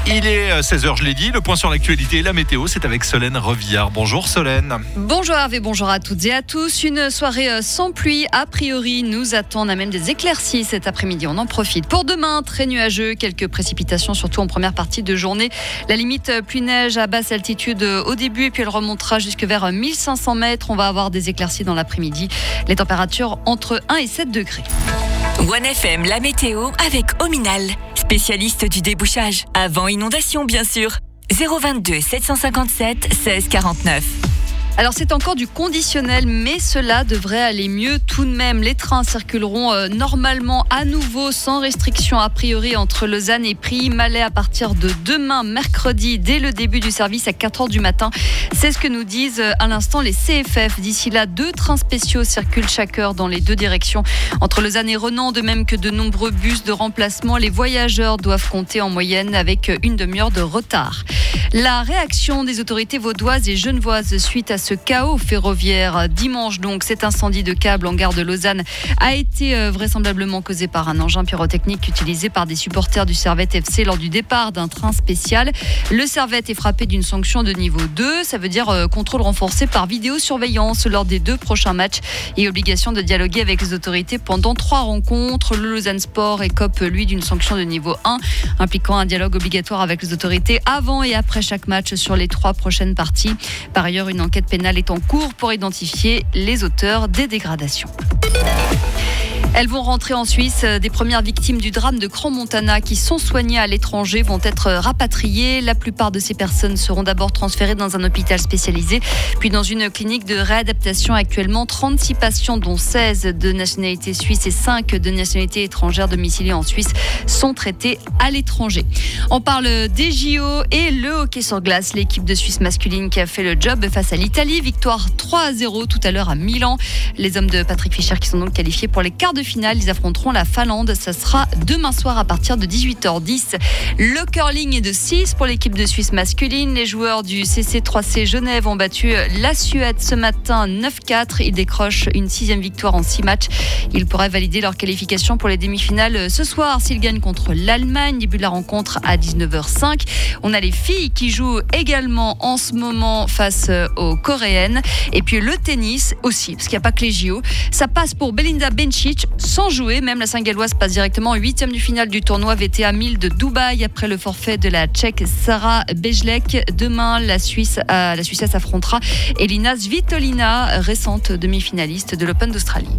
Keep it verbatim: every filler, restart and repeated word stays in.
Il est seize heures, je l'ai dit, le point sur l'actualité et la météo, c'est avec Solène Revillard. Bonjour Solène. Bonjour Hervé, bonjour à toutes et à tous. Une soirée sans pluie, a priori, nous attend. On a même des éclaircies cet après-midi, on en profite. Pour demain, très nuageux, quelques précipitations, surtout en première partie de journée. La limite pluie-neige à basse altitude au début et puis elle remontera jusque vers mille cinq cents mètres. On va avoir des éclaircies dans l'après-midi. Les températures entre un et sept degrés. One F M, la météo avec Ominal, spécialiste du débouchage. Avant inondation, bien sûr. zéro vingt-deux sept cent cinquante-sept seize quarante-neuf. Alors c'est encore du conditionnel, mais cela devrait aller mieux tout de même. Les trains circuleront euh, normalement à nouveau sans restriction a priori entre Lausanne et Prix-Malais à partir de demain mercredi dès le début du service à quatre heures du matin. C'est ce que nous disent euh, à l'instant les C F F. D'ici là, deux trains spéciaux circulent chaque heure dans les deux directions entre Lausanne et Renan, de même que de nombreux bus de remplacement. Les voyageurs doivent compter en moyenne avec une demi-heure de retard. La réaction des autorités vaudoises et genevoises suite à ce chaos ferroviaire dimanche, donc cet incendie de câble en gare de Lausanne a été vraisemblablement causé par un engin pyrotechnique utilisé par des supporters du Servette F C lors du départ d'un train spécial. Le Servette est frappé d'une sanction de niveau deux, ça veut dire euh, contrôle renforcé par vidéosurveillance lors des deux prochains matchs et obligation de dialoguer avec les autorités pendant trois rencontres. Le Lausanne Sport écope lui d'une sanction de niveau un impliquant un dialogue obligatoire avec les autorités avant et après chaque match sur les trois prochaines parties. Par ailleurs, une enquête pénale est en cours pour identifier les auteurs des dégradations. Elles vont rentrer en Suisse. Des premières victimes du drame de Crans-Montana qui sont soignées à l'étranger vont être rapatriées. La plupart de ces personnes seront d'abord transférées dans un hôpital spécialisé, puis dans une clinique de réadaptation. Actuellement, trente-six patients, dont seize de nationalité suisse et cinq de nationalité étrangère domiciliés en Suisse, sont traités à l'étranger. On parle des J O et le hockey sur glace. L'équipe de Suisse masculine qui a fait le job face à l'Italie. Victoire trois à zéro tout à l'heure à Milan. Les hommes de Patrick Fischer qui sont donc qualifiés pour les quarts de finale, ils affronteront la Finlande. Ça sera demain soir à partir de dix-huit heures dix. Le curling est de six pour l'équipe de Suisse masculine. Les joueurs du C C trois C Genève ont battu la Suède ce matin neuf quatre. Ils décrochent une sixième victoire en six matchs. Ils pourraient valider leur qualification pour les demi-finales ce soir s'ils gagnent contre l'Allemagne. Début de la rencontre à dix-neuf heures cinq. On a les filles qui jouent également en ce moment face aux Coréennes. Et puis le tennis aussi, parce qu'il n'y a pas que les J O. Ça passe pour Belinda Bencic sans jouer. Même la Saint-Galloise passe directement en huitième du finale du tournoi V T A mille de Dubaï après le forfait de la Tchèque Sara Bejlek. Demain, la Suisse, euh, la Suissesse affrontera Elina Svitolina, récente demi-finaliste de l'Open d'Australie.